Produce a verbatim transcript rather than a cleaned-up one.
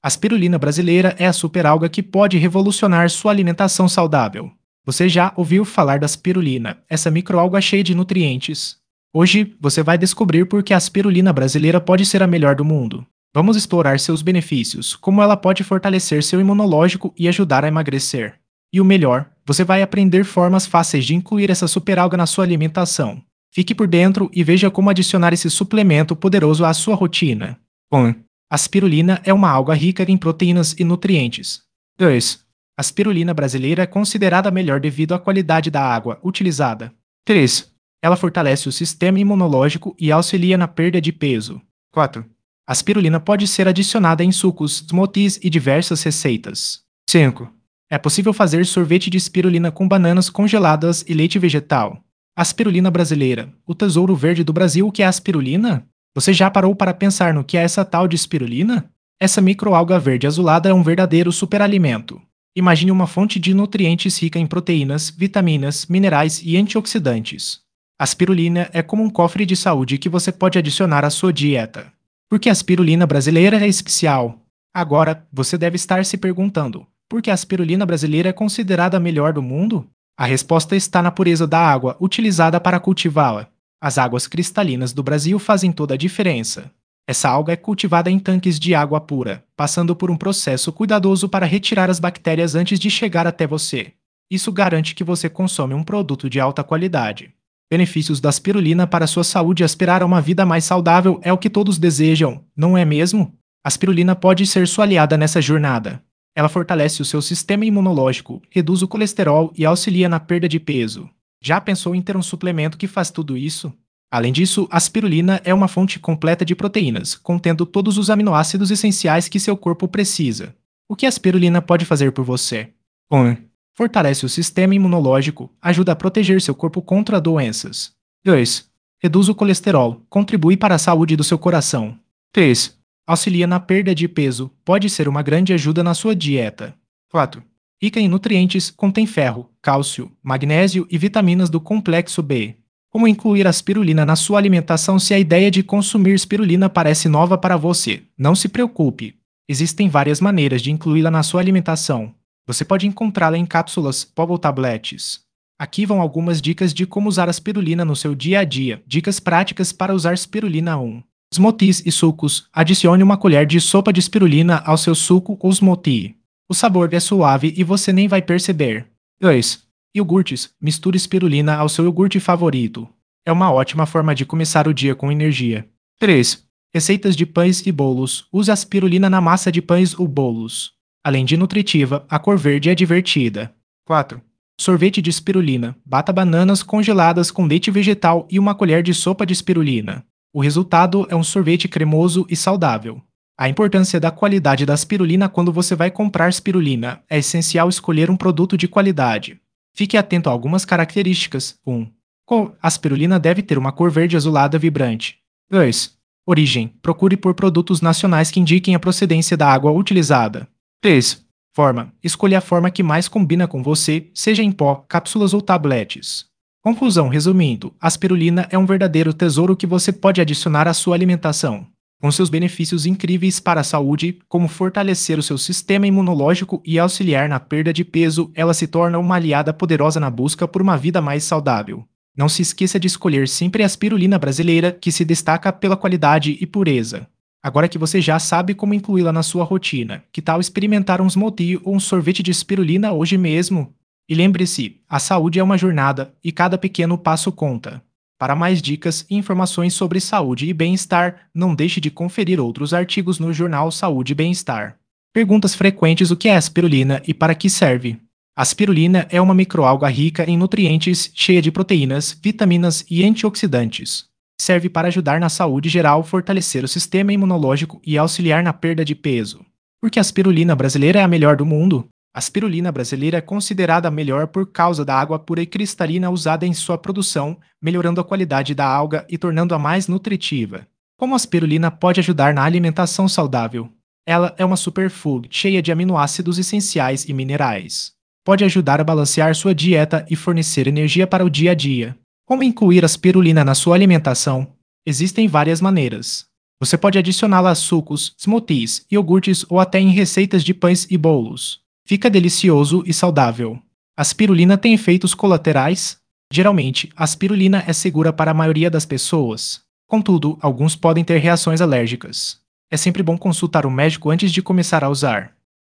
A spirulina brasileira é a superalga que pode revolucionar sua alimentação saudável. Você já ouviu falar da spirulina, essa microalga cheia de nutrientes? Hoje você vai descobrir por que a spirulina brasileira pode ser a melhor do mundo. Vamos explorar seus benefícios, como ela pode fortalecer seu imunológico e ajudar a emagrecer. E o melhor, você vai aprender formas fáceis de incluir essa superalga na sua alimentação. Fique por dentro e veja como adicionar esse suplemento poderoso à sua rotina. um. A spirulina é uma alga rica em proteínas e nutrientes. dois. A spirulina brasileira é considerada a melhor devido à qualidade da água utilizada. três. Ela fortalece o sistema imunológico e auxilia na perda de peso. quatro. A spirulina pode ser adicionada em sucos, smoothies e diversas receitas. cinco. É possível fazer sorvete de spirulina com bananas congeladas e leite vegetal. A spirulina brasileira, o tesouro verde do Brasil, o que é a spirulina? Você já parou para pensar no que é essa tal de spirulina? Essa microalga verde azulada é um verdadeiro superalimento. Imagine uma fonte de nutrientes rica em proteínas, vitaminas, minerais e antioxidantes. A spirulina é como um cofre de saúde que você pode adicionar à sua dieta. Por que a spirulina brasileira é especial? Agora, você deve estar se perguntando, por que a spirulina brasileira é considerada a melhor do mundo? A resposta está na pureza da água utilizada para cultivá-la. As águas cristalinas do Brasil fazem toda a diferença. Essa alga é cultivada em tanques de água pura, passando por um processo cuidadoso para retirar as bactérias antes de chegar até você. Isso garante que você consome um produto de alta qualidade. Benefícios da spirulina para sua saúde e aspirar a uma vida mais saudável é o que todos desejam, não é mesmo? A spirulina pode ser sua aliada nessa jornada. Ela fortalece o seu sistema imunológico, reduz o colesterol e auxilia na perda de peso. Já pensou em ter um suplemento que faz tudo isso? Além disso, a spirulina é uma fonte completa de proteínas, contendo todos os aminoácidos essenciais que seu corpo precisa. O que a spirulina pode fazer por você? um. Fortalece o sistema imunológico, ajuda a proteger seu corpo contra doenças. dois. Reduz o colesterol, contribui para a saúde do seu coração. três. Auxilia na perda de peso, pode ser uma grande ajuda na sua dieta. quatro. Rica em nutrientes, contém ferro, cálcio, magnésio e vitaminas do complexo B. Como incluir a spirulina na sua alimentação se a ideia de consumir spirulina parece nova para você? Não se preocupe. Existem várias maneiras de incluí-la na sua alimentação. Você pode encontrá-la em cápsulas, pó ou tabletes. Aqui vão algumas dicas de como usar a spirulina no seu dia a dia. Dicas práticas para usar spirulina. um. Smoothies e sucos. Adicione uma colher de sopa de spirulina ao seu suco ou smoothie. O sabor é suave e você nem vai perceber. dois. Iogurtes. Misture spirulina ao seu iogurte favorito. É uma ótima forma de começar o dia com energia. três. Receitas de pães e bolos. Use a spirulina na massa de pães ou bolos. Além de nutritiva, a cor verde é divertida. quatro. Sorvete de spirulina. Bata bananas congeladas com leite vegetal e uma colher de sopa de spirulina. O resultado é um sorvete cremoso e saudável. A importância da qualidade da spirulina quando você vai comprar spirulina. É essencial escolher um produto de qualidade. Fique atento a algumas características. um. A spirulina deve ter uma cor verde azulada vibrante. dois. Origem. Procure por produtos nacionais que indiquem a procedência da água utilizada. três. Forma. Escolha a forma que mais combina com você, seja em pó, cápsulas ou tabletes. Conclusão. Resumindo, a spirulina é um verdadeiro tesouro que você pode adicionar à sua alimentação. Com seus benefícios incríveis para a saúde, como fortalecer o seu sistema imunológico e auxiliar na perda de peso, ela se torna uma aliada poderosa na busca por uma vida mais saudável. Não se esqueça de escolher sempre a spirulina brasileira, que se destaca pela qualidade e pureza. Agora que você já sabe como incluí-la na sua rotina, que tal experimentar um smoothie ou um sorvete de spirulina hoje mesmo? E lembre-se, a saúde é uma jornada e cada pequeno passo conta. Para mais dicas e informações sobre saúde e bem-estar, não deixe de conferir outros artigos no jornal Saúde e Bem-Estar. Perguntas frequentes: o que é a spirulina e para que serve? A spirulina é uma microalga rica em nutrientes, cheia de proteínas, vitaminas e antioxidantes. Serve para ajudar na saúde geral, fortalecer o sistema imunológico e auxiliar na perda de peso. Por que a spirulina brasileira é a melhor do mundo? A spirulina brasileira é considerada a melhor por causa da água pura e cristalina usada em sua produção, melhorando a qualidade da alga e tornando-a mais nutritiva. Como a spirulina pode ajudar na alimentação saudável? Ela é uma superfood cheia de aminoácidos essenciais e minerais. Pode ajudar a balancear sua dieta e fornecer energia para o dia a dia. Como incluir a spirulina na sua alimentação? Existem várias maneiras. Você pode adicioná-la a sucos, smoothies, iogurtes ou até em receitas de pães e bolos. Fica delicioso e saudável. A spirulina tem efeitos colaterais? Geralmente, a spirulina é segura para a maioria das pessoas. Contudo, alguns podem ter reações alérgicas. É sempre bom consultar o médico antes de começar a usar.